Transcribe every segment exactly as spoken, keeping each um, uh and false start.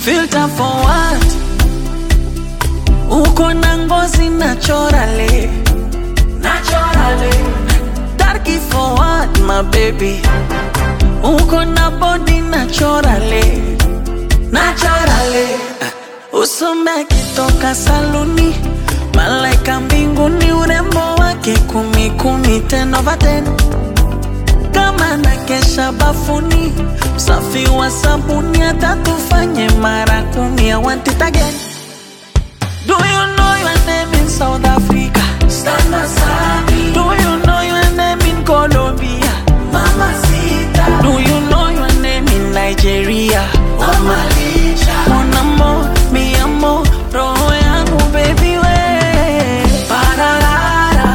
Filter for what? Uko na ngozi naturally, naturally. Darky for what, my baby? Uko na body naturally, naturally. Usome kitoka saluni, malaika mbinguni, urembo wake kumi kumi, ten over ten. Kama na kesha bafuni, usafi wa sabuni hata tufanye mara kumi. I want it again. Do you know your name in South Africa? Stand aside. Do you know your name in Colombia? Mamacita. Do you know your name in Nigeria? Mama Licha. Mon amor, mi amor, roho yangu baby we. Pararara,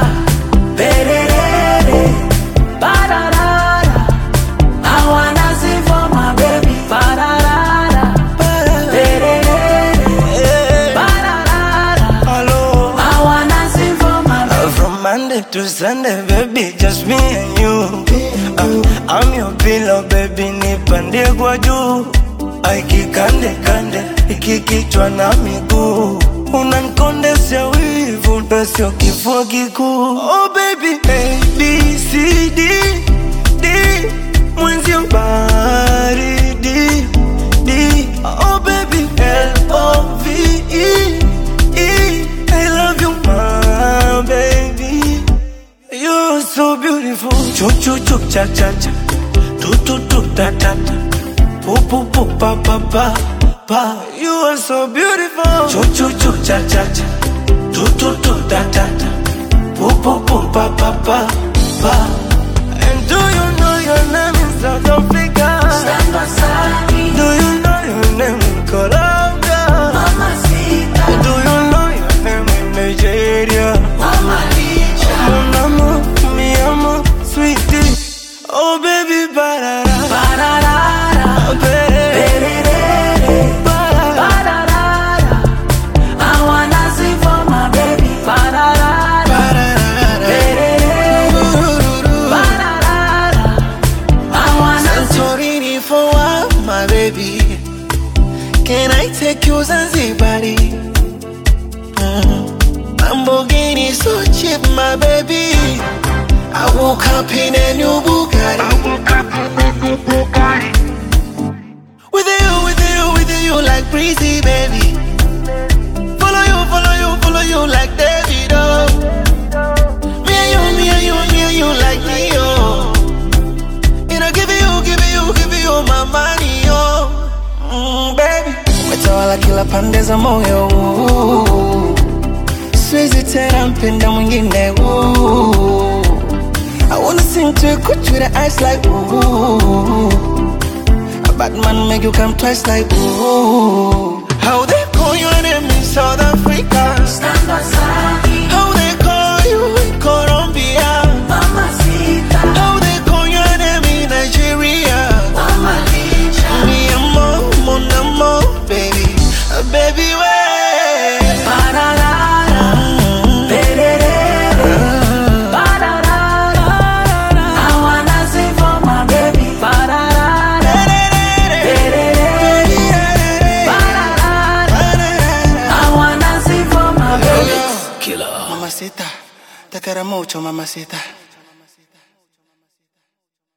pererere, pararara. I wanna sing for my baby. Pararara, pererere, pararara. Hello. I wanna sing for my baby. From Monday to Sunday, baby, just me and you. uh, I'm your pillow, baby, nipande kwa juu. Aiki kande kande, iki kichwa na miguu. Unanikondesha wivu, ndo sio kifua kikuu. Oh baby, A, B, C, D, D. Mwenzio baridi, D. Oh baby, L, O, V, E, E. I love you, my baby. You're so beautiful. Choo choo choo cha cha cha, tu tu tu ta ta ta, pu pu pu pa pa pa pa. You are so beautiful. Choo choo choo cha cha cha, tu tu tu ta ta ta, pu pu pu pa pa pa pa. And do you know your name in South Africa? Stand aside. Do you know your name in Colombia? Mamacita. Do you know your name in Nigeria? Mama Licha. Mon amor, mi amor, sweetie. Oh baby, parara, Pararara, perere, parara. pararara. I wanna sing for my baby. Pararara, perere, pararara. I wanna sing. Santorini for what, my baby? Can I take you Zanzibar? Mm. Lamborghini so cheap, my baby. I woke up in a new Bugatti. I woke up in a new Bugatti. With you, with you, with you like breezy, baby. Follow you, follow you, follow you like David, oh. Me and you, me and you, me and you like Neo. You know, give you, give you, give you my money, oh. Mm, baby. Umetawala kila pande za moyo. Siwezi tena mpenda mwingine, ooh. I wanna sing to a coach with the eyes like ooh. A bad man make you come twice like ooh. How they call your name in South Africa? Stand aside. How they call you in Colombia? Mamacita. How they call your name in Nigeria? Mama Licha. Mi amor, mon amor, baby, uh, baby, way. Pararara, perere, pararara. I wanna sing for my baby. Pararara, perere, pararara. I wanna sing for my baby. Mamacita, te quiero mucho, mamacita.